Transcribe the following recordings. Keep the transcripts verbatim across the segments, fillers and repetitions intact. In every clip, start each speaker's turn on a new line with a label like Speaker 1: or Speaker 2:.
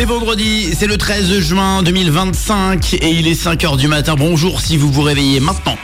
Speaker 1: C'est vendredi, c'est le treize juin deux mille vingt-cinq et il est cinq heures du matin. Bonjour si vous vous réveillez maintenant.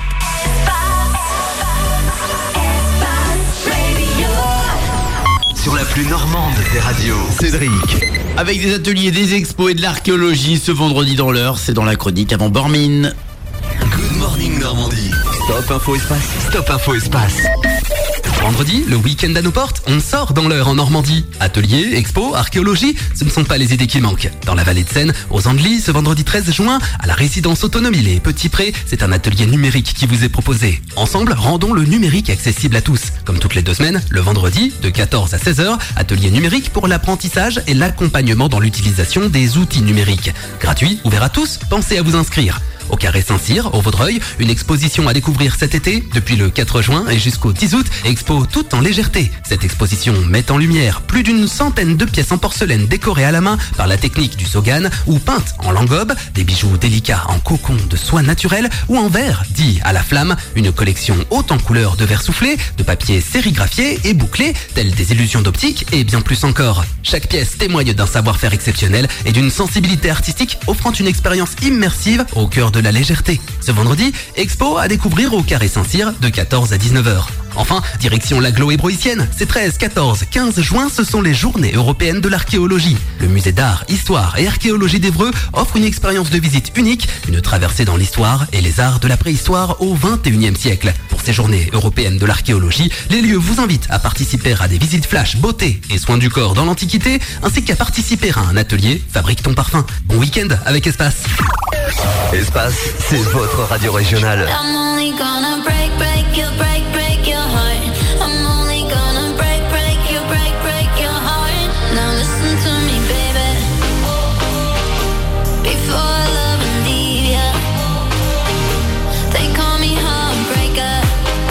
Speaker 2: Sur la plus normande des radios,
Speaker 1: Cédric. Avec des ateliers, des expos et de l'archéologie ce vendredi dans l'heure, c'est dans la chronique avant Bormine.
Speaker 2: Good Morning Normandie. Stop Info Espace. Stop Info Espace.
Speaker 3: Vendredi, le week-end à nos portes, on sort dans l'heure en Normandie. Ateliers, expos, archéologie, ce ne sont pas les idées qui manquent. Dans la vallée de Seine, aux Andelys, ce vendredi treize juin, à la résidence autonome Les Petits Prés, c'est un atelier numérique qui vous est proposé. Ensemble, rendons le numérique accessible à tous. Comme toutes les deux semaines, le vendredi, de quatorze à seize heures, atelier numérique pour l'apprentissage et l'accompagnement dans l'utilisation des outils numériques. Gratuit, ouvert à tous, pensez à vous inscrire. Au Carré Saint-Cyr, au Vaudreuil, une exposition à découvrir cet été, depuis le quatre juin et jusqu'au dix août, expo toute en légèreté. Cette exposition met en lumière plus d'une centaine de pièces en porcelaine décorées à la main par la technique du Sogan ou peintes en langobe, des bijoux délicats en cocon de soie naturelle ou en verre, dit à la flamme, une collection haute en couleurs de verre soufflé, de papier sérigraphié et bouclé, telles des illusions d'optique et bien plus encore. Chaque pièce témoigne d'un savoir-faire exceptionnel et d'une sensibilité artistique offrant une expérience immersive au cœur de la légèreté. Ce vendredi, expo à découvrir au Carré Saint-Cyr de quatorze à dix-neuf heures. Enfin, direction l'agglo hébroïcienne. Ces treize, quatorze, quinze juin, ce sont les journées européennes de l'archéologie. Le musée d'art, histoire et archéologie d'Évreux offre une expérience de visite unique, une traversée dans l'histoire et les arts de la préhistoire au vingt et unième siècle. Pour ces journées européennes de l'archéologie, les lieux vous invitent à participer à des visites flash beauté et soins du corps dans l'Antiquité, ainsi qu'à participer à un atelier Fabrique ton parfum. Bon week-end avec Espace.
Speaker 2: Espace, c'est votre radio régionale.
Speaker 4: I'm only gonna break, break your, break, break your heart. I'm only gonna break, break your, break, break your heart. Now listen to me, baby. Before I love and leave ya, they call me heartbreaker.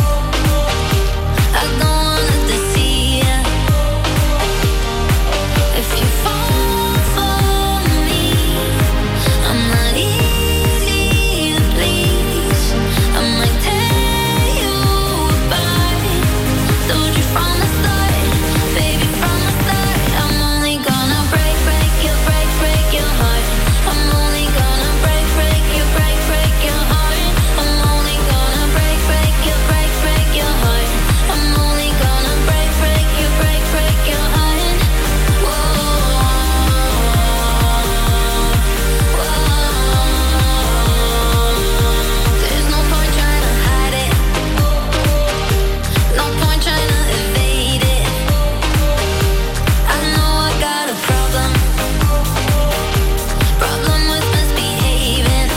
Speaker 4: I don't wanna deceive ya. If you fall for me, I'm not easy to please. I might tear you apart. Told you from the start, baby, from the start. I'm only gonna break, break your, break, break your heart. I'm only gonna break, break your, break, break your heart. I'm only gonna break, break your, break, break your heart. I'm only gonna break, break your, break, break your heart. Whoa, whoa. There's no point trying to hide it. No point trying to evade it. I know I got a problem. Problem with misbehaving.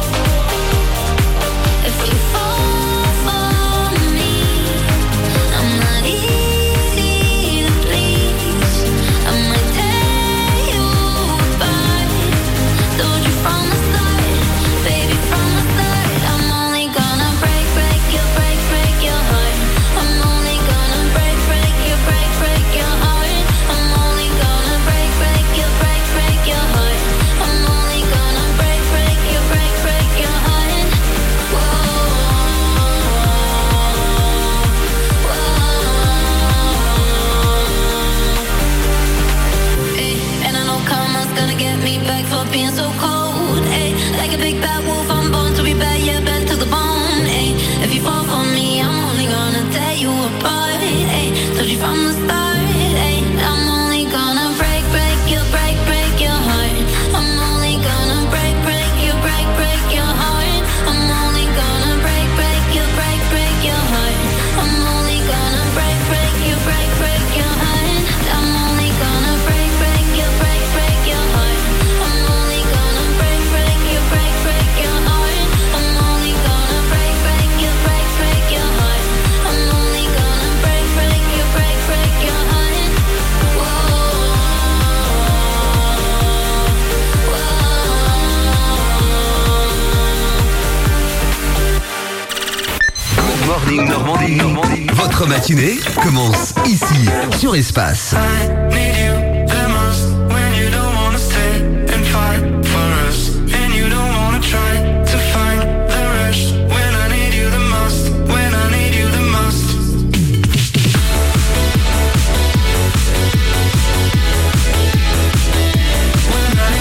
Speaker 4: If you fall for me, I'm not easy to please. I might tear you apart. Told you from the start, baby, from the start. I'm only gonna break, break your, break, break your heart. I'm only gonna break, break your, break, break your heart. I'm only gonna break, break your, break, break your heart. I'm only gonna break, break your, break, break your heart. Whoa, whoa. Ay, and I know karma's gonna get me back for being so cold. Ay, like a big bad wolf, I'm born to be bad, yeah, bad to the bone. Ay, if you fall for me, I'm only gonna tear you apart. Ay, told you from the start. Ay, I'm only gonna break, break your, break, break your heart. I'm only gonna break, break your, break, break your heart. I'm only gonna break, break your, break, break your heart. I'm only gonna break, break your, break, break your heart. I'm only gonna break, break your, break, break your heart. I'm only gonna break, break your, break, break your heart. I'm only gonna break, break your, break, break your heart. I'm only gonna break, break your, break, break your heart. Whoa,
Speaker 2: Good Morning Normandie. Normandie. Votre matinée commence ici, sur Espace.
Speaker 5: When I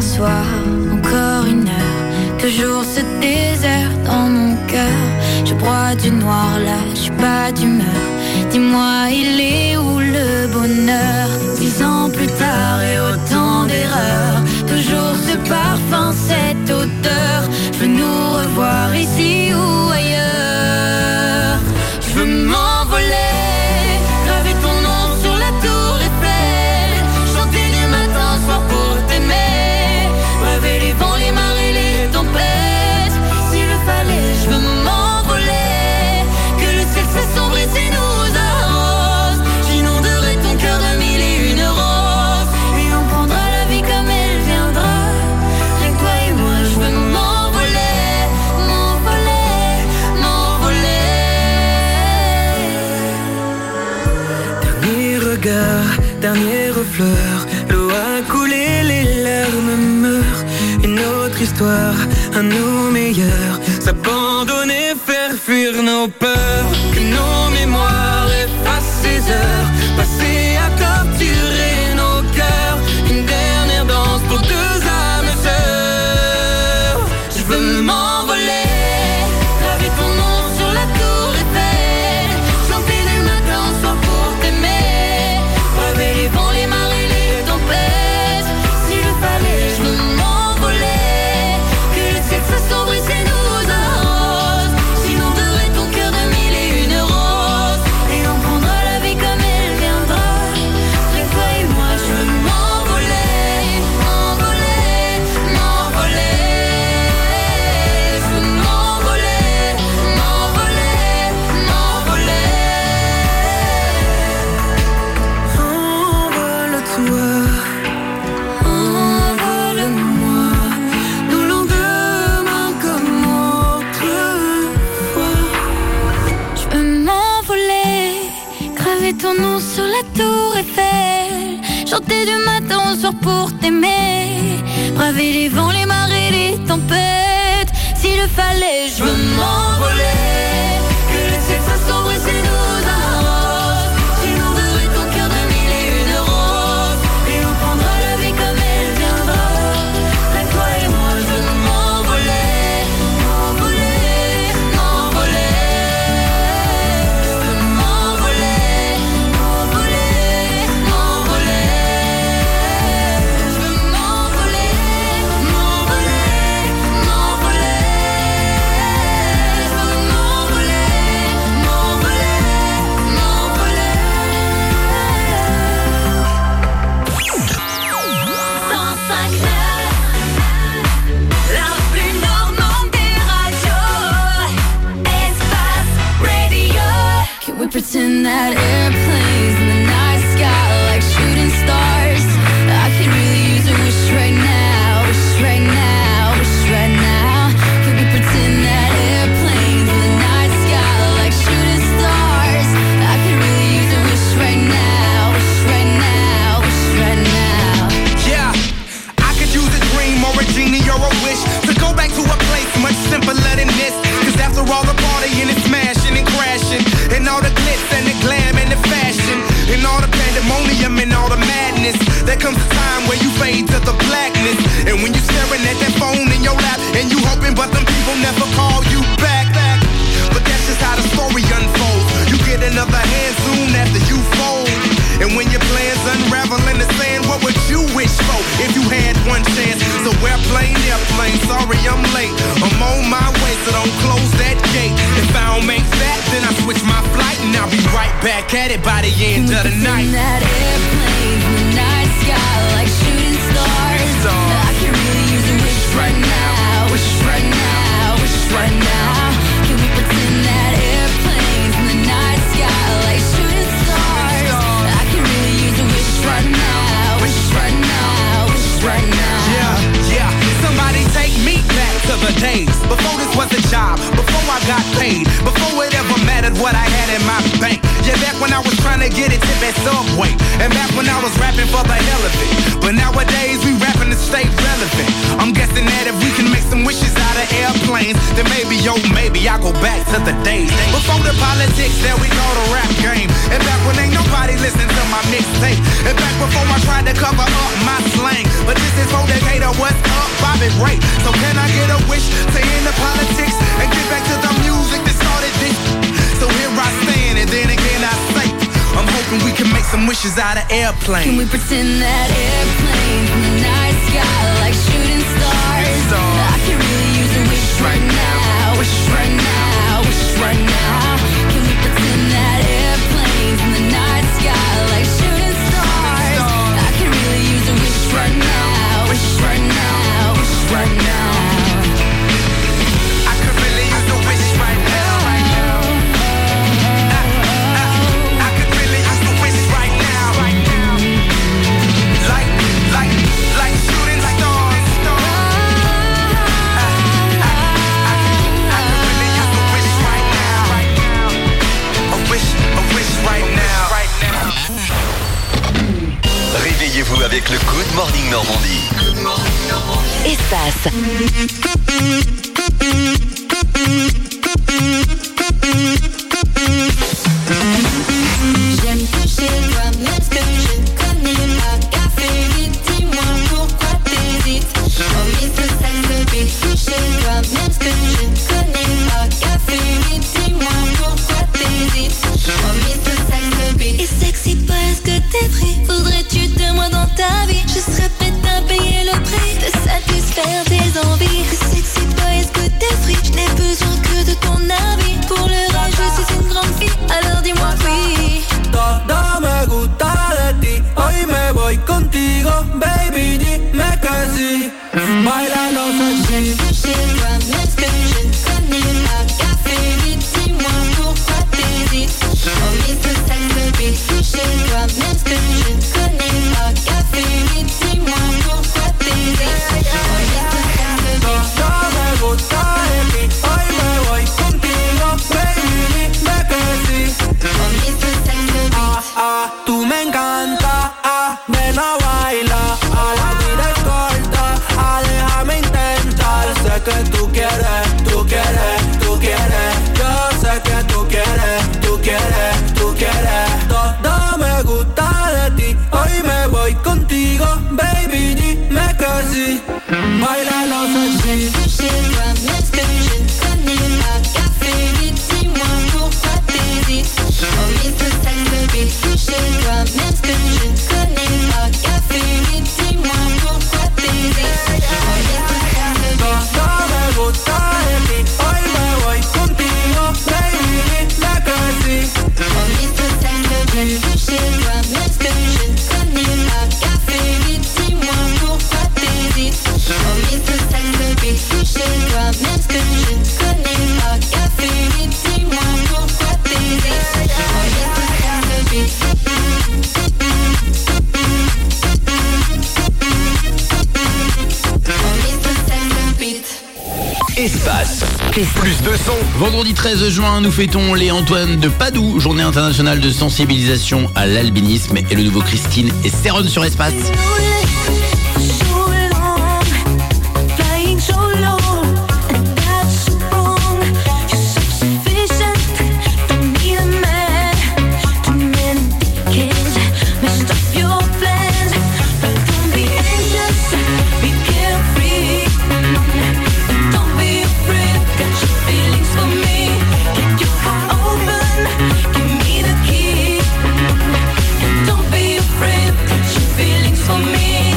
Speaker 4: un soir, encore une heure, toujours ce désert dans mon cœur. Je broie du noir là, je suis pas d'humeur. Dis-moi, il est où le bonheur? Dix ans plus tard et autant d'erreurs, toujours ce parfum, cette odeur. Je veux nous revoir ici ou ailleurs. Je veux m'envoler, graver ton nom sur la tour Eiffel, chanter du matin au soir pour t'aimer, braver les vents, les marées, les tempêtes. S'il le fallait, je veux m'envoler, que le ciel s'assombrit et nous arrose. J'inonderai ton cœur de mille et une roses, et on prendra la vie comme elle viendra. Rien que toi et moi, je veux m'envoler, m'envoler, m'envoler.
Speaker 5: Dernier regard, dernière fleur, l'eau a coulé, les larmes meurent. Une autre histoire, à nos meilleurs, s'abandonner, faire fuir nos peurs. Que nos mémoires effacent ces heures passées à torturer nos cœurs. Une dernière danse pour deux âmes sœurs.
Speaker 4: Je veux m'envoler, graver ton nom sur la tour Eiffel, chanter du matin au soir pour t'aimer, braver les vents, les marées, les tempêtes. S'il le fallait, je veux m'envoler, que le ciel s'assombrisse et nous arrose. J'inonderai ton cœur de mille et une roses, et on prendra la vie comme elle viendra. Rien que toi et moi, je veux m'envoler, m'envoler, m'envoler. Je veux m'envoler, m'envoler, m'envoler.
Speaker 5: Envole-toi, envole-moi, nos lendemains comme autrefois.
Speaker 4: Je veux m'envoler, graver ton nom sur la tour Eiffel, chanter du matin au soir pour t'aimer, braver les vents, les marées, les tempêtes. S'il le fallait, je veux m'envoler, que le ciel s'assombrit et nous arrose. J'inonderai ton cœur de mille et une roses, et on prendra la vie comme elle viendra. Rien que toi et moi, je veux m'envoler, m'envoler, m'envoler. Je veux m'envoler, m'envoler, m'envoler. Je veux m'envoler, m'envoler, m'envoler. Je veux m'envoler, m'envoler, m'envoler. cent cinq neuf, la plus normande des radios, Espace Radio. Can we pretend that airplanes in the night sky like shooting stars? I could really use a wish right now, wish right now, wish right now. Can we pretend that airplanes in the night sky like shooting stars? I could really use a wish right now, wish right now, wish right now.
Speaker 5: Yeah, I could use a dream or a genie or a wish to go back to a place much simpler than this. Cause after all the partying and smashing and crashing, and all the glitz and the glam and the fashion, and all the pandemonium and all the madness, there comes a time where you fade to the blackness. And when you're staring at that phone in your lap, and you hoping but them people never call you back. But that's just how the story unfolds. You get another hand soon after you fold. And when your plans unravel in the sand, what would you wish for if you had one chance? So airplane, airplane, sorry I'm late. I'm on my way, so don't close that gate. If I don't make that, then I switch my flight, and I'll be right back at it by the end of the night.
Speaker 4: That airplane in the night sky like shooting stars. I can really use a wish right now, wish right now, wish right now. Can we pretend that airplanes in the night sky like shooting stars? I can really use a wish right now, wish right now, wish right now.
Speaker 5: Yeah, yeah, somebody take me back to the days before this was a job, before I got paid, before it ever mattered what I had in my bank. Yeah, back when I was trying to get a tip at Subway, and back when I was rapping for the hell of it. But nowadays we rapping to stay relevant. I'm guessing that if we can make some wishes out of airplanes, then maybe, yo, maybe I go back to the days before the politics that we call the rap game, and back when ain't nobody listening to my mixtape, and back before I tried to cover up my slang. But this is for Decatur, what's wishes out of airplane.
Speaker 4: Can we pretend that airplanes in the night sky like shooting stars? I can really use a wish right now, wish right now, wish right now. Can we pretend that airplanes in the night sky like shooting stars? I can really use a wish right now, wish right now, wish right now.
Speaker 5: I could really use a wish right now, right now. I, I, I could really use a wish right now, right now. Like, like, like shooting stars. I, I, I, I could really use a wish right now, right now. A wish, a wish right now, right now.
Speaker 2: Réveillez-vous avec le Good Morning Normandie.
Speaker 6: Espace.
Speaker 4: J'aime toucher toi, même ce que je ne connais pas. Café vite, dis-moi pourquoi t'hésites. Oh mister Sex Beat, toucher toi, même ce que je ne connais pas. Café vite, dis-moi pourquoi t'hésites. Oh mister Sex Beat. Et sexy pas, est-ce que t'es free? Voudrais-tu de moi dans ta vie? Je serais prête à payer le prix de satisfaire tes envies. Et sexy pas, est-ce que t'es free? Je n'ai besoin que de ton avis. Pour le rage, je suis une grande fille, alors dis-moi oui.
Speaker 7: Todo me gusta de ti, hoy me voy contigo, baby, dime que sí. Bailando sexy.
Speaker 4: Chez toi, même ce que je ne connais pas. Café vite, dis-moi pourquoi t'hésites. Oh mister Sex Beat, chez toi, même ce que je ne connais pas. Café vite, dis-moi pourquoi t'hésites. Oh mister Sex Beat.
Speaker 7: Todo me gusta de ti, hoy me voy contigo, baby, dime que sí.
Speaker 4: Oh mister Sex Beat.
Speaker 7: Ah, ah, tú me encanta, ah, ven a bailar, ah, la vida es corta, ah, déjame intentar, sé que tú quieres, tú quieres, tú quieres, yo sé que tú quieres, tú quieres, tú quieres, todo me gusta de ti, hoy me voy contigo, baby, dime que sí, bailalo sexy.
Speaker 4: Chez toi, même ce que je ne connais pas. Café vite, dis-moi pourquoi t'hésites. Oh mister Sex Beat, chez toi, même ce que je ne connais pas. Café vite, dis-moi pourquoi t'hésites. Oh mister Sex Beat.
Speaker 7: Todo me gusta de ti, hoy me voy contigo, baby, dime que sí.
Speaker 4: Oh mister Sex Beat, chez toi, même ce que je ne connais pas. Café vite, dis-moi pourquoi t'hésites. Oh mister Sex Beat, chez toi, même ce que je ne connais pas. Café vite, dis-moi pourquoi t'hésites. Oh mister Sex Beat. Oh mister Sex Beat.
Speaker 2: Espace.
Speaker 6: Plus,
Speaker 2: Plus de son.
Speaker 1: Vendredi treize juin, nous fêtons les Antoine de Padoue, journée internationale de sensibilisation à l'albinisme, et le nouveau Christine et Céron sur Espace.
Speaker 4: For me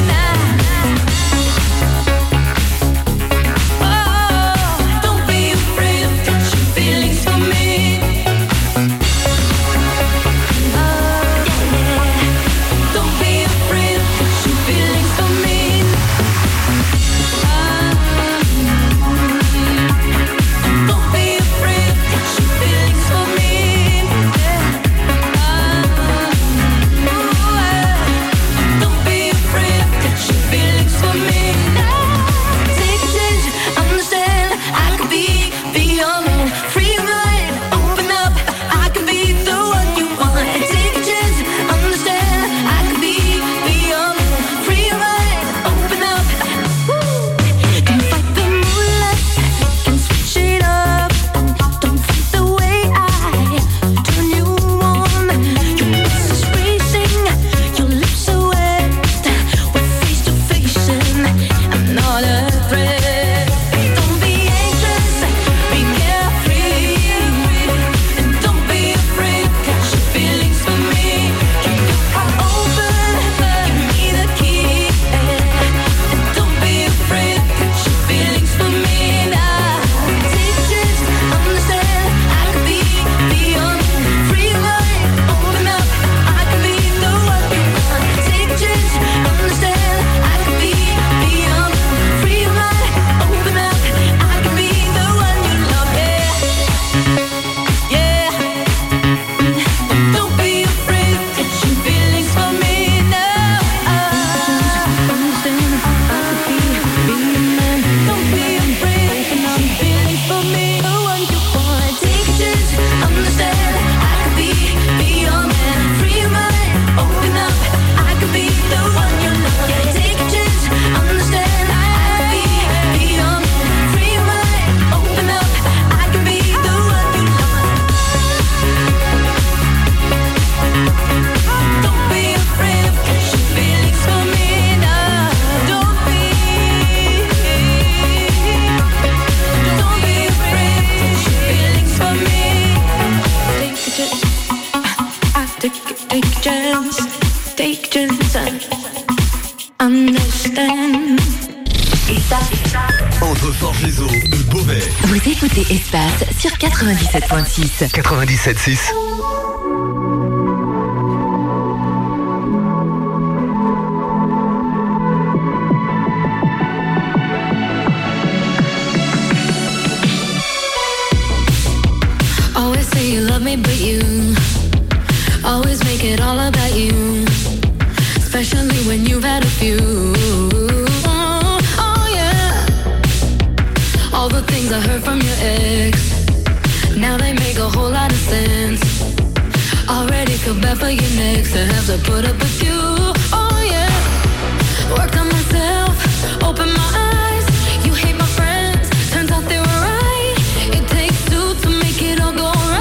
Speaker 4: then.
Speaker 2: Entre Forges-les-Eaux et Beauvais.
Speaker 6: Vous écoutez Espace sur quatre-vingt-dix-sept virgule six.
Speaker 2: quatre-vingt-dix-sept virgule six.
Speaker 4: Always say you love me, but you always make it all about you. Especially when you've had a few. Oh, oh yeah. All the things I heard from your ex, now they make a whole lot of sense. Already feel bad for your next to have to put up with you. Oh yeah. Worked on myself, open my eyes. You hate my friends, turns out they were right. It takes two to make it all go right.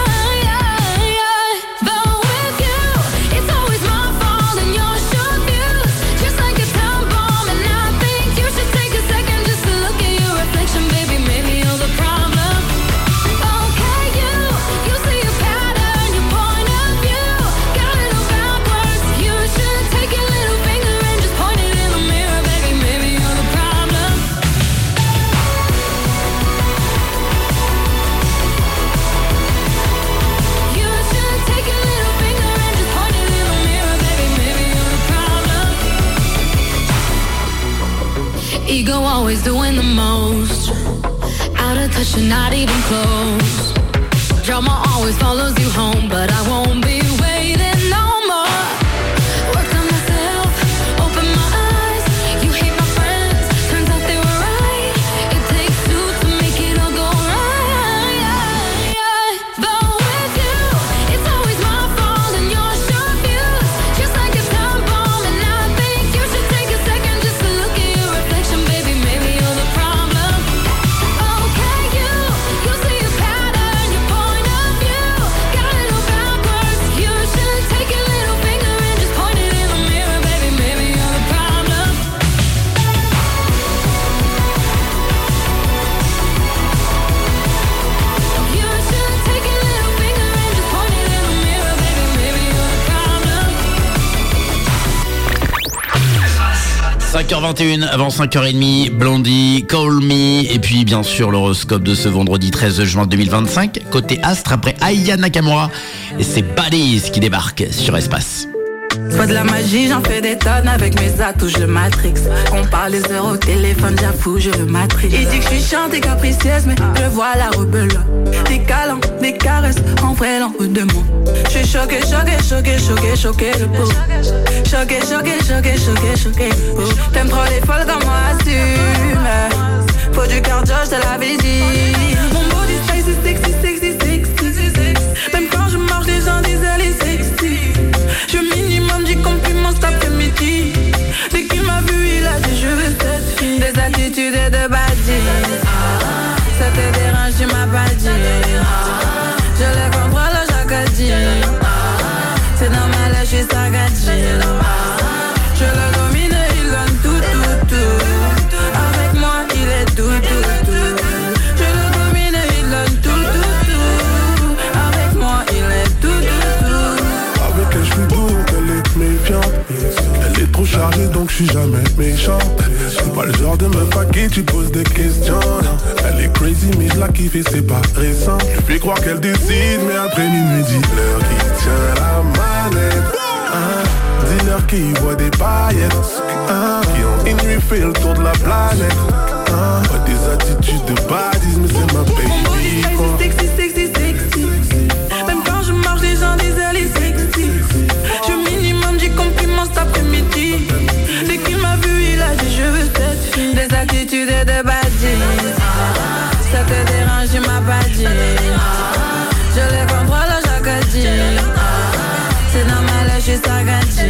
Speaker 4: But with you, it's always my fault and your short views. Just like a time bomb, and I think you should take a second just to look at your reflection, baby. Maybe you're the problem. Okay, you, you see a pattern, your point of view got it all backwards. You should take your little finger and just point it in the mirror, baby. Maybe you're the problem. You should take your little finger and just point it in the mirror, baby. Maybe you're the problem. Ego always doing the most. Out of touch and not even close. Drama always follows you home, but I won't be waiting no more. Worked on myself, open my eyes. You hate my friends, turns out they were right. It takes two to make it all go right. But with you, it's always my fault and your short views. Just like a time bomb, and I think you should take a second just to look at your reflection, baby. Maybe you're the problem. Okay, you, you see a pattern, your point of view got it all backwards. You should take your little finger and just point it in the mirror, baby. Maybe you're the problem. You should take your little finger and just point it in the mirror, baby. Maybe you're the problem.
Speaker 1: cinq heures vingt et une, avant cinq heures trente, Blondie, Call Me, et puis bien sûr l'horoscope de ce vendredi treize juin deux mille vingt-cinq, côté astre après Aya Nakamura, et c'est Baddies qui débarque sur Espace.
Speaker 8: C'est pas de la magie, j'en fais des tonnes avec mes atouts, je le matrix. On parle des heures au téléphone, j'avoue, je le matrix. Il dit que je suis chiante et capricieuse, mais je vois la rebelle. Des câlins, des caresses, en vrai, l'en veut de moi. Je suis choquée, choquée, choquée, choquée, choquée, le pauvre. Choquée, choquée, choquée, choquée, choquée, le pauvre. T'aimes trop les folles comme moi, assume. Faut du cardio, je te l'avais dit. Mon body style, c'est sexy, sexy, sexy. Même quand je marche, les gens disent elle est sexy. Je minimum du compliment cet après-midi. Dès qu'il m'a vu, il a dit je veux cette fille. Des attitudes et de badis. Ça te dérange, tu m'as pas dit. Je les contrôle chaque dit. C'est normal, je suis sagadji. Je le domine, il donne tout, tout, tout. Avec moi, il est tout, tout, tout. Je le domine, il donne tout, tout, tout. Avec moi, il est tout, tout, tout.
Speaker 9: Avec elle, je suis doux, elle est méfiante. Elle est trop chargée, donc je suis jamais méchant. Je suis pas le genre de meuf à qui tu poses des questions. Elle est crazy, mais je la kiffe et c'est pas récent. Je fais croire qu'elle décide, mais après minuit, dis-leur qui tient la manette. Hein? Dis-leur qui voit des paillettes. Hein? Qui ont une nuit fait le tour de la planète. Hein? Pas des attitudes de baddies, mais c'est ma baby.
Speaker 8: Mon body style, c'est sexy, sexy, sexy. Même quand je marche, les gens disent elle est sexy. Je minimum du compliment cet après-midi. Dès qu'il m'a vu, il a dit je veux cette fille. Des attitudes et de baddies. Ça te dérange, tu m'as pas dit. Je les contrôle chaque dit. C'est normal, je suis sagadji.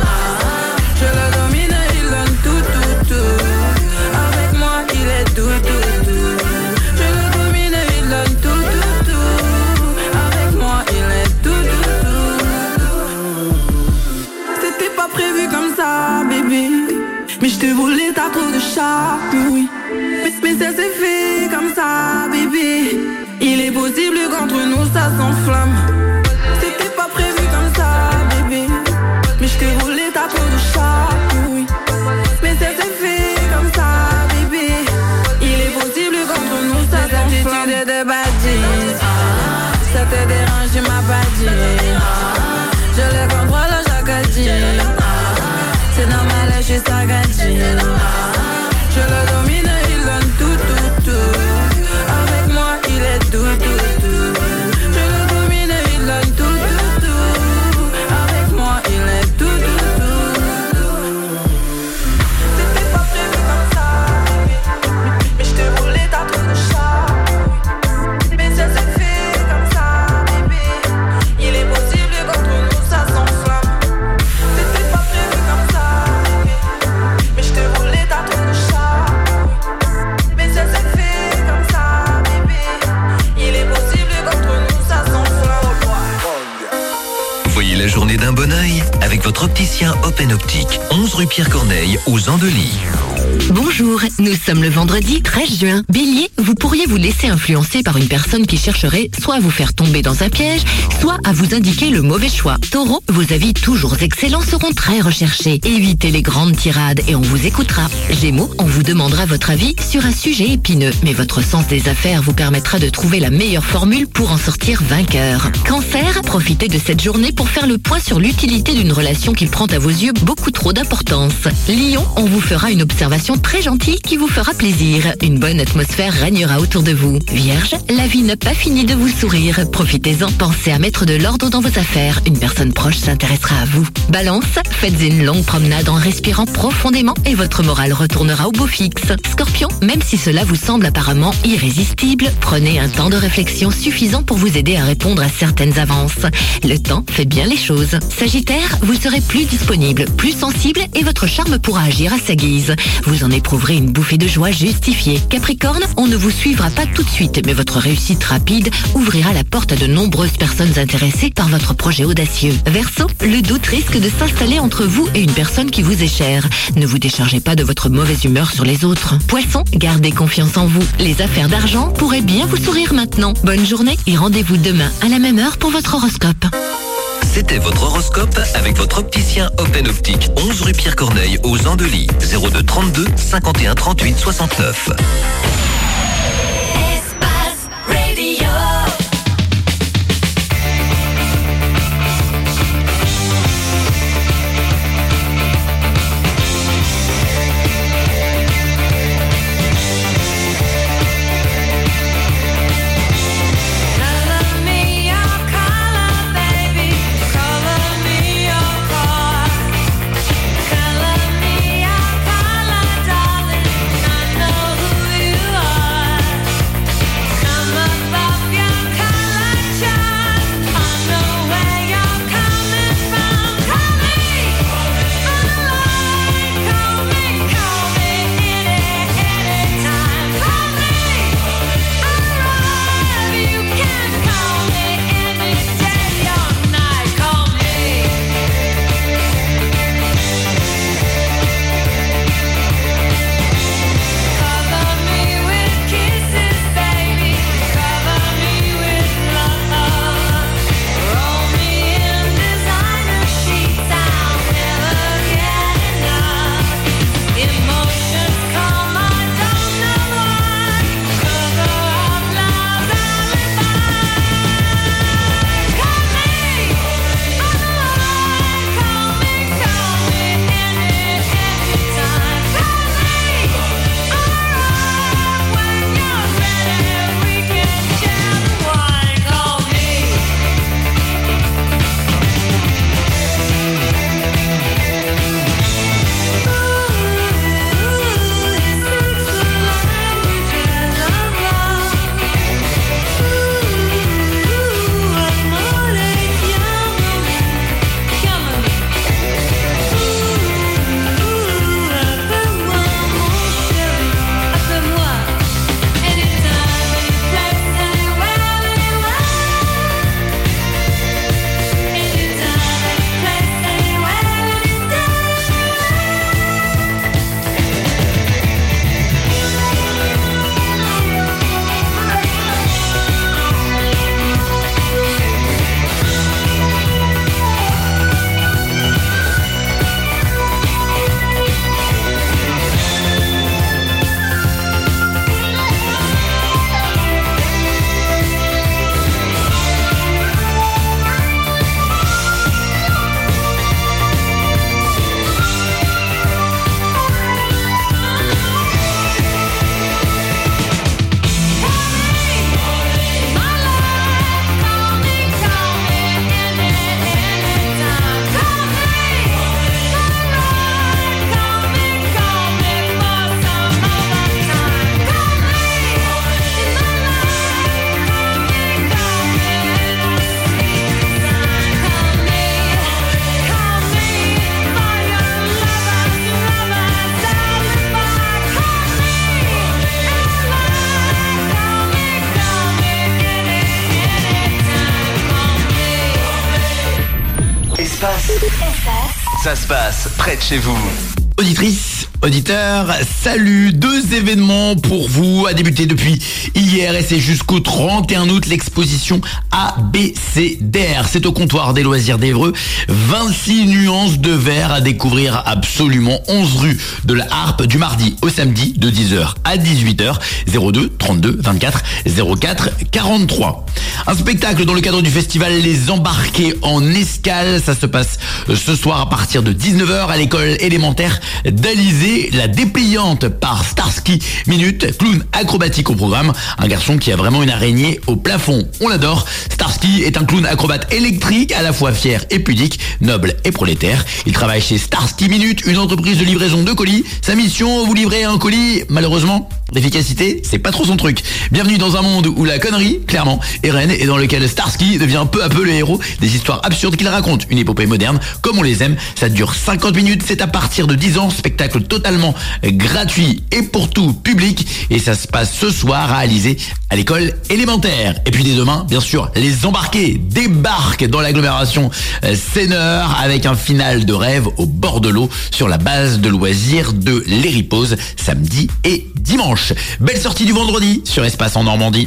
Speaker 8: Je le domine, il donne tout, tout, tout. Avec moi, il est tout, tout, tout. Je le domine, il donne tout, tout, tout. Avec moi, il est tout, tout, tout. C'était pas prévu comme ça, bébé. Mais je te voulais, t'as trop de charme, oui. Mais, mais ça s'est fait comme ça, bébé. Il est possible qu'entre nous ça s'enflamme. C'était pas prévu comme ça, bébé. Mais je te voulais, t'as trop de charme, oui. Mais ça s'est
Speaker 2: Open Optique, onze rue Pierre Corneille, aux Andelys.
Speaker 6: Bonjour, nous sommes le vendredi treize juin. Bélier, vous pourriez vous laisser influencer par une personne qui chercherait soit à vous faire tomber dans un piège, soit à vous indiquer le mauvais choix. Taureau, vos avis toujours excellents seront très recherchés. Évitez les grandes tirades et on vous écoutera. Gémeaux, on vous demandera votre avis sur un sujet épineux, mais votre sens des affaires vous permettra de trouver la meilleure formule pour en sortir vainqueur. Cancer, profitez de cette journée pour faire le point sur l'utilité d'une relation qui prend à vos yeux beaucoup trop d'importance. Lion, on vous fera une observation très gentille qui vous fera plaisir. Une bonne atmosphère régnera autour de vous. Vierge, la vie n'a pas fini de vous sourire. Profitez-en, pensez à mettre de l'ordre dans vos affaires. Une personne proche s'intéressera à vous. Balance, faites une longue promenade en respirant profondément et votre morale retournera au beau fixe. Scorpion, même si cela vous semble apparemment irrésistible, prenez un temps de réflexion suffisant pour vous aider à répondre à certaines avances. Le temps fait bien les choses. Sagittaire, vous serez plus disponible, plus sensible et votre charme pourra agir à sa guise. Vous en éprouverez une bouffée de joie justifiée. Capricorne, on ne vous suivra pas tout de suite, mais votre réussite rapide ouvrira la porte à de nombreuses personnes intéressées par votre projet audacieux. Verseau, le doute risque de s'installer entre vous et une personne qui vous est chère. Ne vous déchargez pas de votre mauvaise humeur sur les autres. Poisson, gardez confiance en vous. Les affaires d'argent pourraient bien vous sourire maintenant. Bonne journée et rendez-vous demain à la même heure pour votre horoscope.
Speaker 2: C'était votre horoscope avec votre opticien Open Optique, onze rue Pierre Corneille, aux Andelys. zéro deux trente-deux cinquante et un trente-huit soixante-neuf. ça se passe près de chez vous.
Speaker 1: Auditrices, auditeurs, salut. Deux événements pour vous à débuter depuis hier et c'est jusqu'au trente et un août l'exposition A B C D R. C'est au comptoir des loisirs d'Évreux. vingt-six nuances de vert à découvrir absolument. onze rue de la Harpe du mardi au samedi de dix heures à dix-huit heures. zéro deux trente-deux vingt-quatre zéro quatre quarante-trois. Un spectacle dans le cadre du festival Les Embarqués en Escale. Ça se passe ce soir à partir de dix-neuf heures à l'école élémentaire d'Alizé. La dépliante par Starsky Minute, clown acrobatique au programme. Un garçon qui a vraiment une araignée au plafond. On l'adore. Starsky est un clown acrobate électrique, à la fois fier et pudique, noble et prolétaire. Il travaille chez Starsky Minute, une entreprise de livraison de colis. Sa mission, vous livrer un colis. Malheureusement, l'efficacité, c'est pas trop son truc. Bienvenue dans un monde où la connerie, clairement, est reine et dans lequel Starsky devient peu à peu le héros des histoires absurdes qu'il raconte. Une épopée moderne, comme on les aime. Ça dure cinquante minutes, c'est à partir de dix ans. Spectacle totalement gratuit et pour tout public. Et ça se passe ce soir à Alizé, à l'école élémentaire. Et puis dès demain, bien sûr, les embarqués débarquent dans l'agglomération Seineur avec un final de rêve au bord de l'eau sur la base de loisirs de l'Héripose, samedi et dimanche. Belle sortie du vendredi sur Espace en Normandie.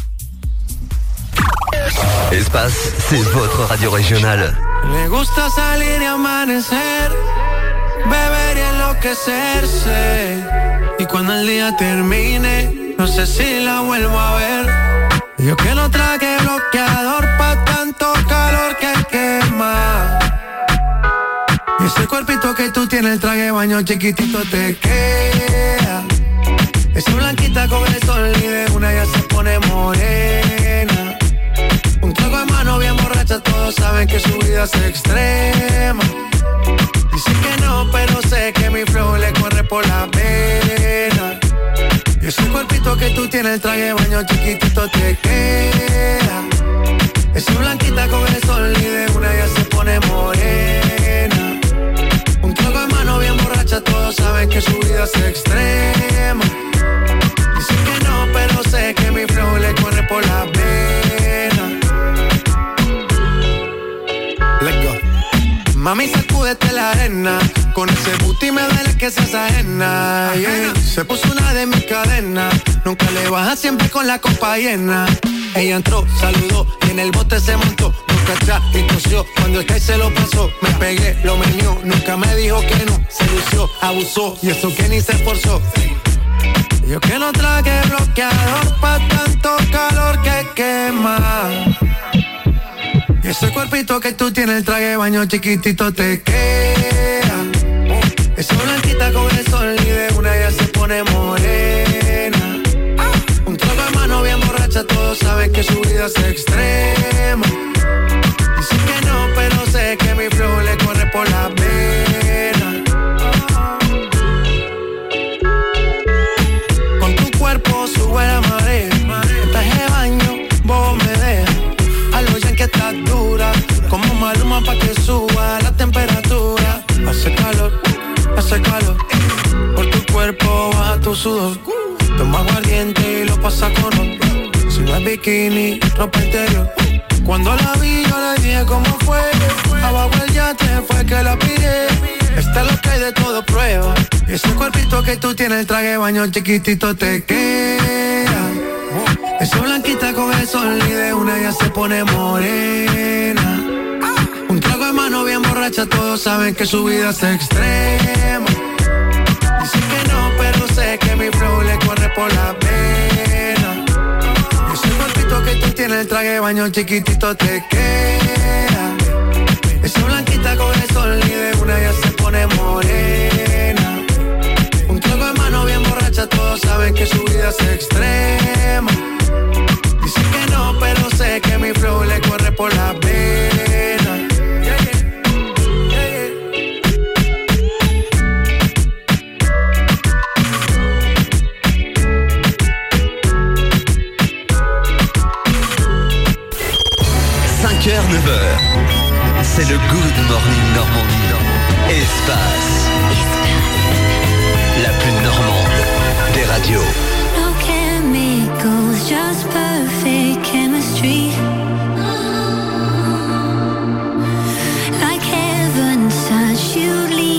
Speaker 2: Espace, c'est votre radio régionale.
Speaker 7: Le gusta salir y amanecer, beber y enloquecerse. Y cuando el día termine, no sé si la vuelvo a ver. Yo que no traje bloqueador pa' tanto calor que quema. Y ese cuerpito que tú tienes, el traje de baño chiquitito te queda. Esa blanquita con el sol y de una ya se pone morena. Un trago de mano bien borracha, todos saben que su vida es extrema. Dicen que no, pero sé que mi flow le corre por la pena. Y ese cuerpito que tú tienes, el traje de baño chiquitito te queda. Esa blanquita con el sol y de una ya se pone morena. Un trago de mano bien borracha, todos saben que su vida es extrema. Dicen que no, pero sé que mi flow le corre por la pena. Let's go. Mami, sacúdete la arena. Con ese booty me duele que seas ajena, yeah. Se puso una de mis cadenas. Nunca le baja, siempre con la copa llena. Ella entró, saludó y en el bote se montó. Nunca atrás y tosió. Cuando el que se lo pasó, me pegué, lo menió. Nunca me dijo que no, se lució, abusó. Y eso que ni se esforzó. Yo que no traje bloqueador pa' tanto calor que quema. Y ese cuerpito que tú tienes, el traje de baño chiquitito te queda. Esa blanquita con el sol y de una ya se pone morena. Un trago de mano bien borracha, todos saben que su vida es extrema. Dicen que no, pero sé que mi flow le corre por la pena. Con tu cuerpo sube la marea. En traje de baño, vos me dejas. A lo ya que estás dura, como Maluma pa' que suba la temperatura. Hace calor, hace calor. Por tu cuerpo baja tu sudor. Toma aguardiente y lo pasa con otro. Si no es bikini, ropa interior. Cuando la vi yo le dije cómo fue. Abajo el yate fue que la pide. Esta es lo que hay de todo prueba. Y ese cuerpito que tú tienes, el traje de baño chiquitito te queda. Esa blanquita con el sol y de una ya se pone morena. Un trago de mano bien borracha, todos saben que su vida es extrema. Dicen que no, pero sé que mi flow le corre por la pena. Ese cuerpito que tú tienes, el traje de baño chiquitito te queda. Esa blanquita con el sol y de una ya se pone morena. Un trago de mano bien borracha, todos saben que su vida es extrema. Dicen que no, pero sé que mi flow le corre por la pena. Yeah, yeah. Yeah,
Speaker 2: yeah. cinq heures, neuf heures. C'est le Good Morning Normandie. Espace. La plus normande des radios.
Speaker 4: No chemicals, just perfect chemistry. Like heaven touch, you leave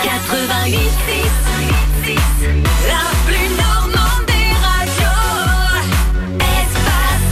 Speaker 4: quatre-vingt-huit six, la plus normande des radios. Espace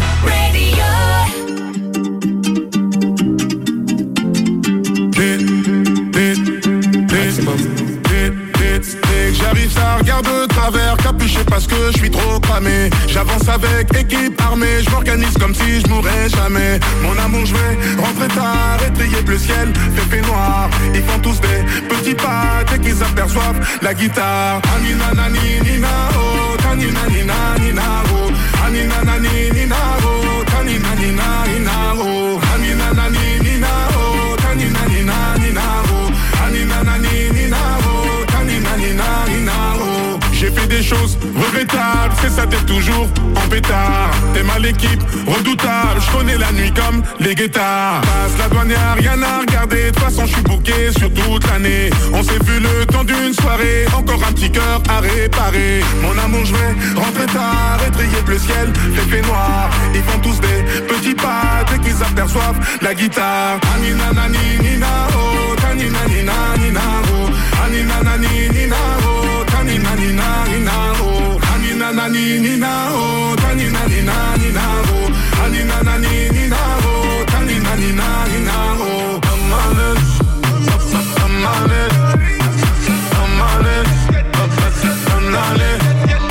Speaker 9: Radio. J'arrive, ça regarde de travers, capuché parce que je suis trop cramé. J'avance avec équipe armée, je m'organise comme si je mourrais jamais. Mon amour, je vais rentrer tard, étrier bleu ciel, fait fait noir. Ils font tous des petits pas dès qu'ils aperçoivent la guitare. Anina nani nina oh, tanina nina nina oh, anina nani nina oh, tanina nina nina oh, anina nani nina oh, tanina nina nina oh, anina nani nina oh, tanina nina nina oh. J'ai fait des choses regrettables, c'est ça, t'es toujours en pétard. T'es mal l'équipe, redoutable, je connais la nuit comme les guettards. Passe la douane, y'a rien à regarder, de toute façon je suis booké sur toute l'année. On s'est vu le temps d'une soirée, encore un petit cœur à réparer. Mon amour, je vais rentrer tard, étrier bleu ciel, fait fait noir. Ils font tous des petits pas dès qu'ils aperçoivent la guitare. Anina nani nina oh, tanina nina nina oh, anina nani nina oh, tanina nina nina oh, anina nani nina oh, tanina nina nina oh, anina nani nina oh, tanina nina nina oh. I'm on it, I'm on it, I'm on it, I'm on it,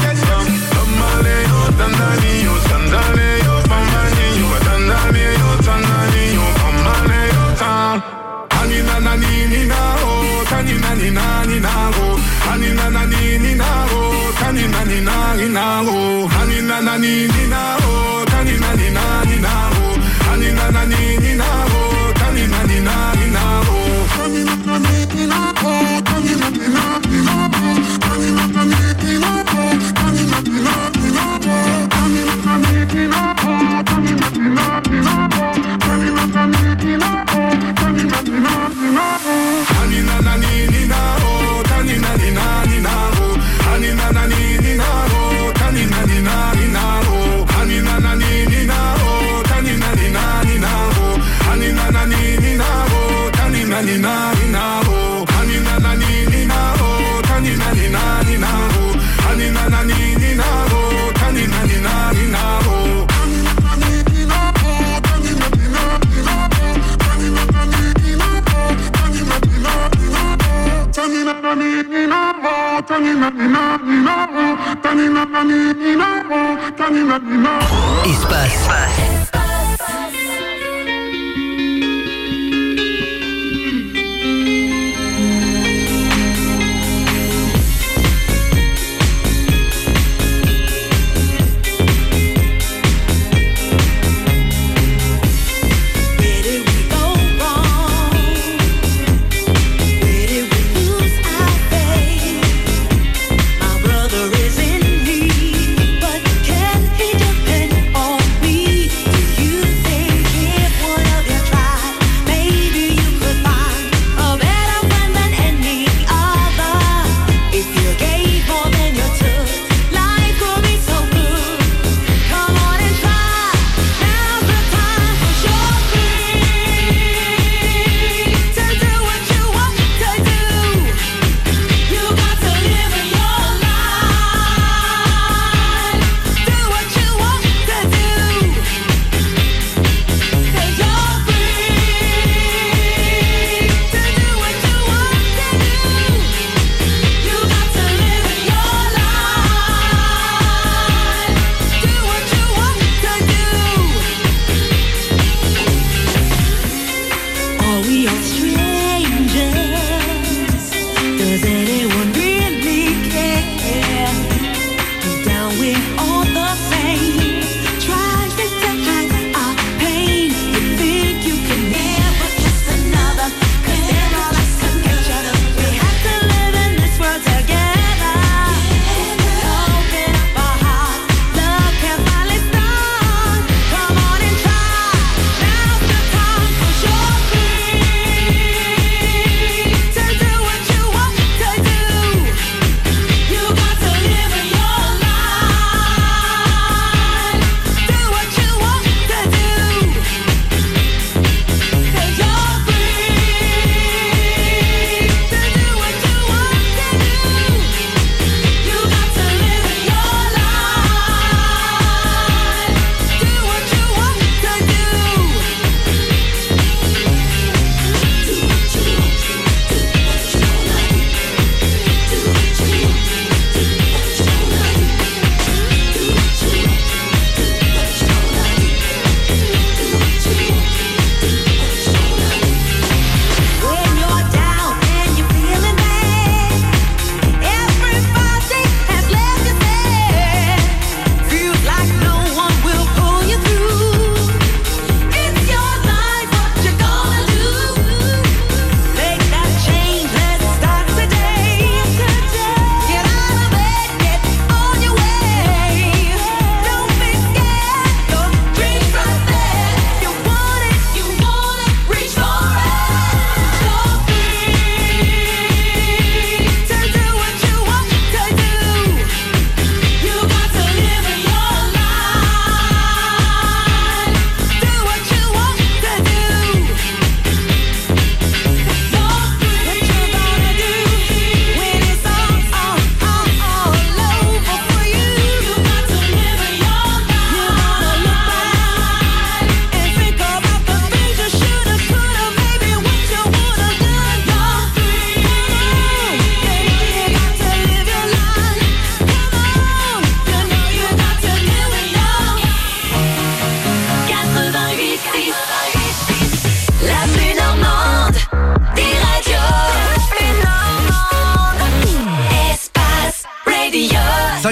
Speaker 9: Tamale, yo tandani, yo sandale, yo pamani, yo tandani, yo tandani, yo pamale, yo tan. Anina nani nina oh, tanina nina nina oh, anina nani nina oh, tanina nina nina oh, anina nani nina oh, tanina nina nina oh, anina nani nina oh, tanina nina nina oh, tanina nani nina oh, tanina nina nina oh, tanina nani nina oh, tanina nina nina oh, tanina nani nina oh, tanina nina nina oh, tanina nani nina oh, tanina nina nina oh, anina nani nina oh, tanina nina nina oh, anina nani nina oh, tanina nina nina oh, anina nani nina oh, tanina nina nina oh, anina nani nina oh, tanina nina nina oh, anina nani nina oh, tanina nina nina oh, anina nani nina oh, tanina nina nina oh, anina nani nina oh, tanina nina nina oh, tanina nani nina oh, tanina nina nina oh, tanina nani nina oh, tanina nina nina oh, tanina nani nina oh, tanina nina oh.
Speaker 2: Espace.
Speaker 4: Brother is in need, but can he depend on me?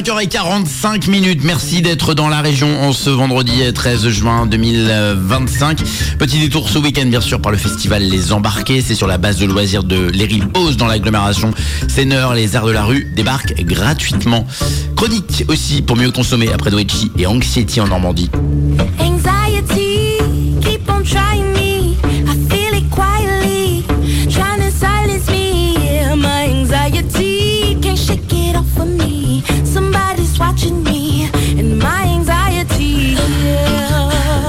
Speaker 1: heures quarante-cinq minutes. Merci d'être dans la région en ce vendredi treize juin deux mille vingt-cinq. Petit détour ce week-end bien sûr par le festival Les Embarqués. C'est sur la base de loisirs de l'Héry-Beauce dans l'agglomération Seineur. Les arts de la rue débarquent gratuitement. Chronique aussi pour mieux consommer après Doechi et Anxiety en Normandie.
Speaker 4: Anxiety, keep on trying me. I feel it quietly, trying to silence me. Yeah, my anxiety can't shake it off of me. Somebody's watching me, and my anxiety. Yeah.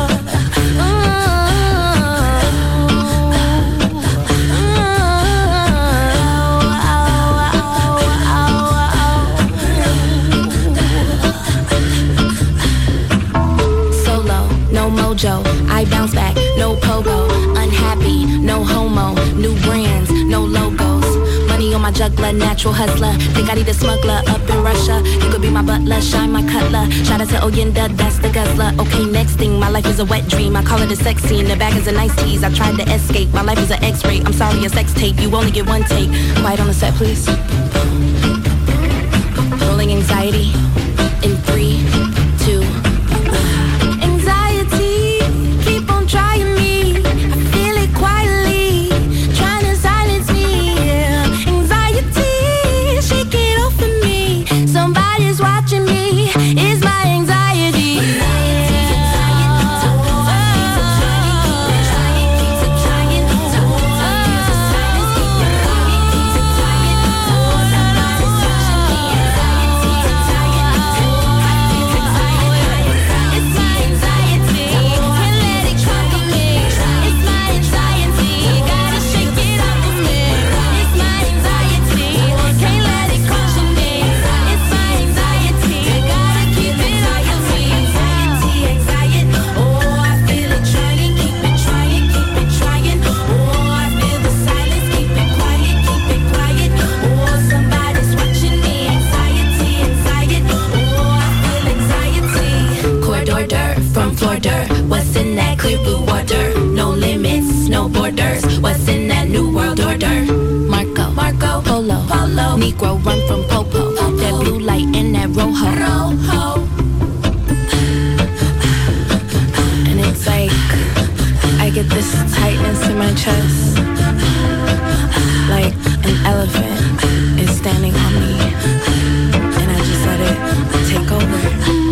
Speaker 4: Mojo, I bounce back, no pogo, unhappy, no homo, new brands, no logos, money on my juggler, natural hustler, think I need a smuggler up in Russia, you could be my butler, shine my cutler, shout out to Oyenda, that's the guzzler, okay next thing, my life is a wet dream, I call it a sex scene, the bag is a nice tease, I tried to escape, my life is an x-ray, I'm sorry a sex tape, you only get one take, quiet on the set please, rolling anxiety, in three, two, trying me, I feel it quietly, trying to silence me, yeah. Anxiety, shake it off of me, somebody's watching me, it's my anxiety. What's in that clear blue water? No limits, no borders. What's in that new world order? Marco, Marco, Polo, Polo. Negro run from Popo. Popo. That blue light in that Rojo. Rojo. And it's like I get this tightness in my chest, like an elephant is standing on me, and I just let it take over.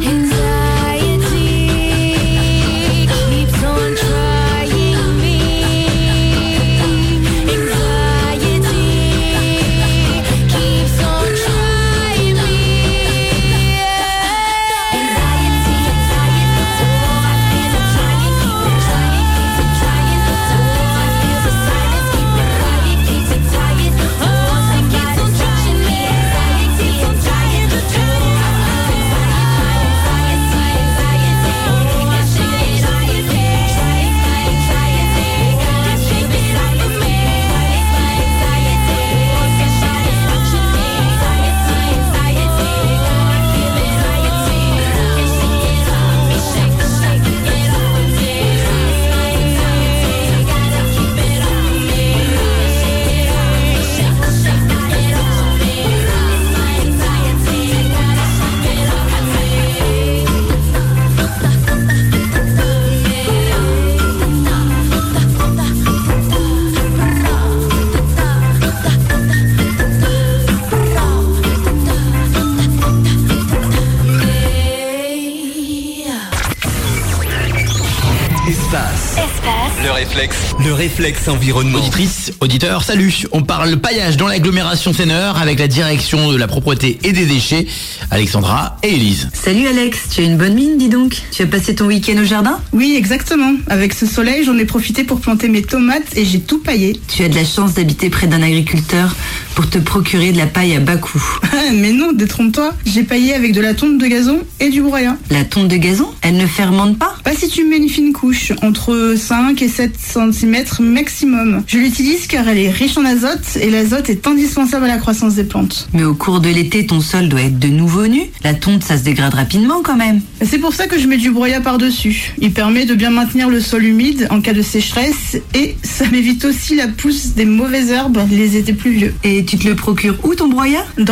Speaker 2: Le réflexe, le réflexe environnement.
Speaker 1: Auditrice, auditeur, salut. On parle paillage dans l'agglomération Seineur avec la direction de la propreté et des déchets, Alexandra et Élise.
Speaker 10: Salut Alex, tu as une bonne mine, dis donc. Tu as passé ton week-end au jardin?
Speaker 11: Oui, exactement. Avec ce soleil, j'en ai profité pour planter mes tomates et j'ai tout paillé.
Speaker 10: Tu as de la chance d'habiter près d'un agriculteur pour te procurer de la paille à bas coût.
Speaker 11: Mais non, détrompe-toi. J'ai paillé avec de la tonte de gazon et du broyat.
Speaker 10: La tonte de gazon, elle ne fermente pas?
Speaker 11: Pas si tu mets une fine couche, entre cinq et sept centimètres maximum. Je l'utilise car elle est riche en azote et l'azote est indispensable à la croissance des plantes.
Speaker 10: Mais au cours de l'été, ton sol doit être de nouveau nu. La tonte, ça se dégrade rapidement quand même.
Speaker 11: C'est pour ça que je mets du broyat par-dessus. Il permet de bien maintenir le sol humide en cas de sécheresse et ça m'évite aussi la pousse des mauvaises herbes les étés pluvieux.
Speaker 10: Et tu te le procures où ton broyat?
Speaker 11: Dans mon jardin.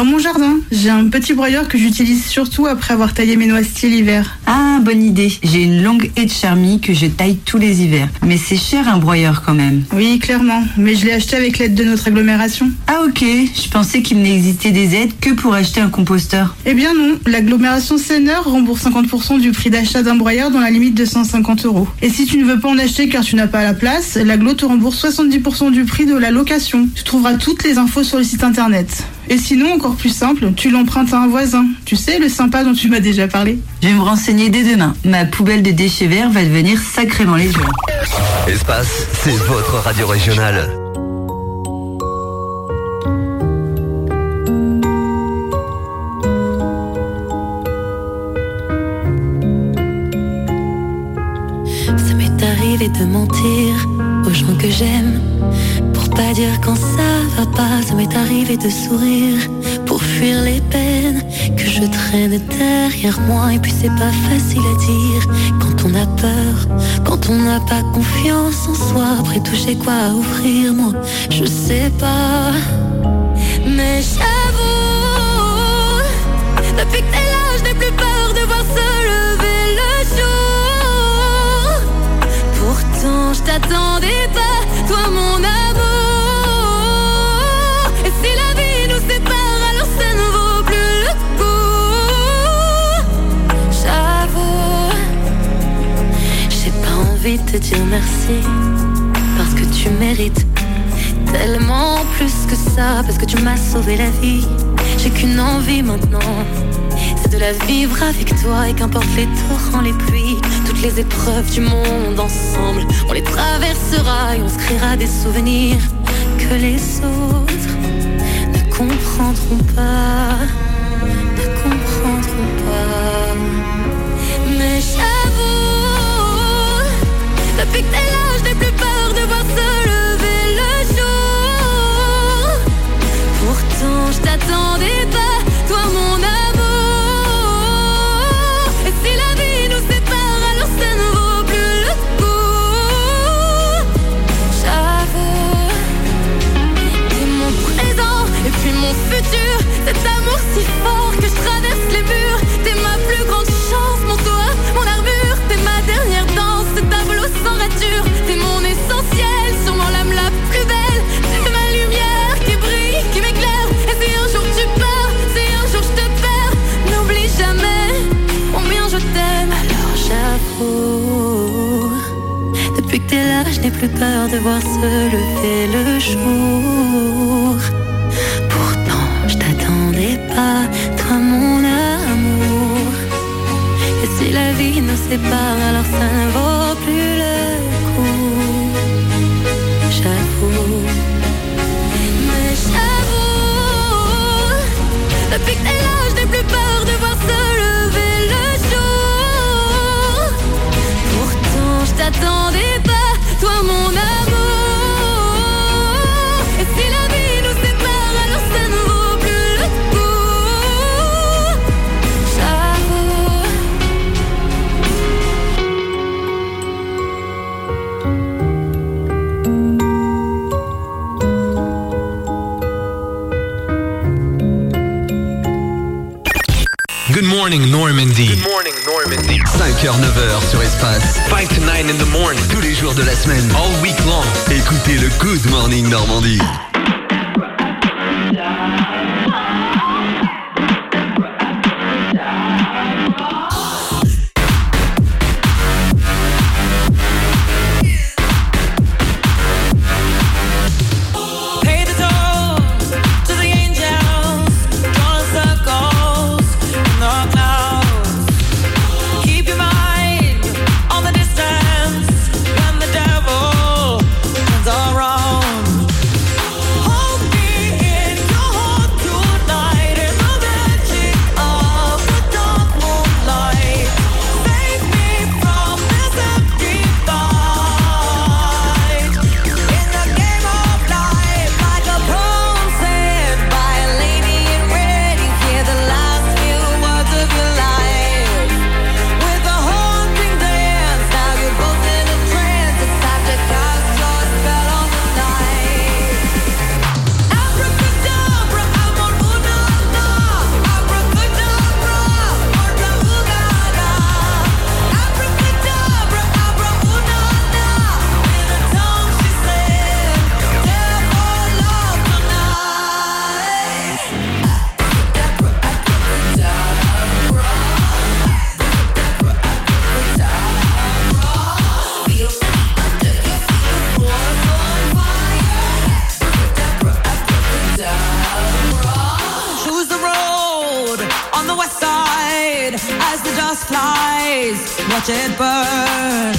Speaker 11: hein. J'ai un petit broyeur que j'utilise surtout après avoir taillé mes noisetiers l'hiver.
Speaker 10: Ah, bonne idée. J'ai une longue haie de charmille que je taille tous les hivers. Mais c'est cher un broyeur quand même.
Speaker 11: Oui, clairement. Mais je l'ai acheté avec l'aide de notre agglomération.
Speaker 10: Ah ok, je pensais qu'il n'existait des aides que pour acheter un composteur.
Speaker 11: Eh bien non, l'agglomération Senneur rembourse cinquante pour cent du prix d'achat d'un broyeur dans la limite de cent cinquante euros. Et si tu ne veux pas en acheter car tu n'as pas la place, l'agglo te rembourse soixante-dix pour cent du prix de la location. Tu trouveras toutes les infos sur le site internet. Et sinon, encore plus simple, tu l'empruntes à un voisin. Tu sais, le sympa dont tu m'as déjà parlé.
Speaker 10: Je vais me renseigner dès demain. Ma poubelle de déchets verts va devenir sacrément légère.
Speaker 2: Espace, c'est votre radio régionale.
Speaker 4: Ça m'est arrivé de mentir aux gens que j'aime pour pas dire quand ça va pas. Ça m'est arrivé de sourire pour fuir les peines que je traîne derrière moi. Et puis c'est pas facile à dire quand on a peur, quand on n'a pas confiance en soi. Après tout j'ai quoi à offrir, moi je sais pas. Mais j'avoue, depuis que t'es là je n'ai plus peur de voir se lever le jour. Pourtant je t'attendais pas, toi mon amour. Et si la vie nous sépare, alors ça ne vaut plus le coup. J'avoue, j'ai pas envie de te dire merci, parce que tu mérites tellement plus que ça, parce que tu m'as sauvé la vie. J'ai qu'une envie maintenant, c'est de la vivre avec toi. Et qu'importe les torrents, les pluies, toutes les épreuves du monde ensemble, on les traversera et on se créera des souvenirs que les autres ne comprendront pas, ne comprendront pas. Mais j'avoue, depuis que t'es là je n'ai plus peur de voir se lever le jour. Pourtant je t'attendais pas, toi mon amour. Et si la vie nous sépare, alors ça ne vaut plus le coup. J'avoue, t'es mon présent et puis mon futur. Cet amour si fort que je traverse les murs. T'es ma plus grande chance, mon toit, mon armure. T'es ma dernière danse, ce tableau sans rature. T'es mon essentiel, sûrement l'âme la plus belle. T'es ma lumière qui brille, qui m'éclaire. Et si un jour tu pars, si un jour je te perds, n'oublie jamais combien je t'aime. Alors j'avoue, depuis que t'es là je n'ai plus peur de voir se lever le jour. Pourtant je t'attendais pas, toi mon amour. Et si la vie nous sépare, alors ça ne vaut plus le coup. J'avoue, mais j'avoue, depuis que t'es là je n'ai plus peur de voir se lever le jour. Pourtant je t'attendais pas, toi mon amour. Et si la vie nous sépare, alors ça ne vaut plus le coup. J'avoue.
Speaker 12: Good morning, Normandy.
Speaker 2: Good morning, Normandy. cinq heures neuf heures sur Espace.
Speaker 12: five to nine in the morning.
Speaker 2: Tous les jours de la semaine.
Speaker 12: All week long.
Speaker 2: Écoutez le Good Morning Normandie.
Speaker 7: Pay the toll to the angels, drawing circles in the clouds. Keep your mind on the distance when the devil turns around.
Speaker 13: fireflies, watch it burn.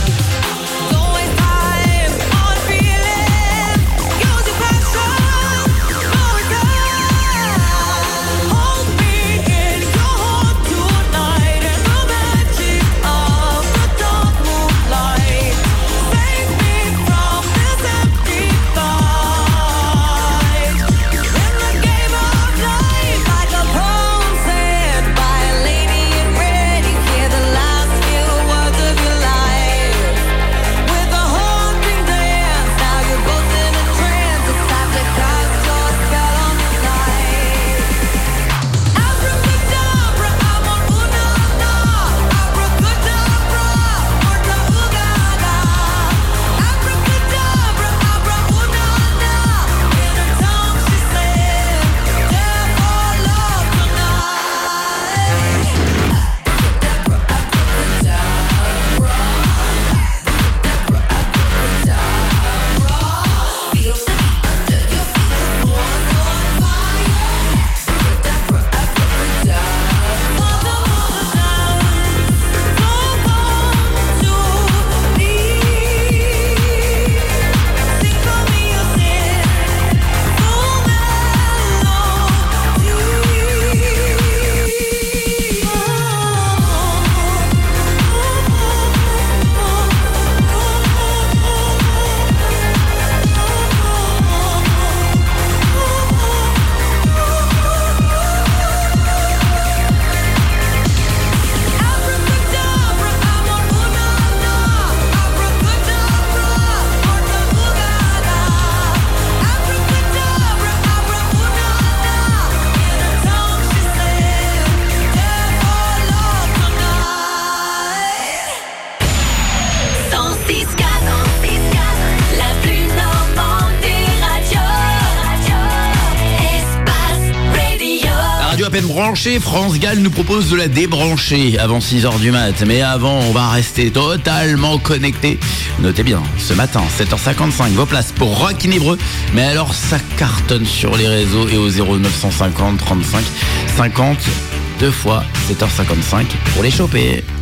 Speaker 1: À peine branché, France Gall nous propose de la débrancher avant six heures du mat. Mais avant, on va rester totalement connecté. Notez bien, ce matin, sept heures cinquante-cinq, vos places pour Rock in Hébreu. Mais alors, ça cartonne sur les réseaux et au zéro neuf cent cinquante trente-cinq cinquante, deux fois sept heures cinquante-cinq pour les choper.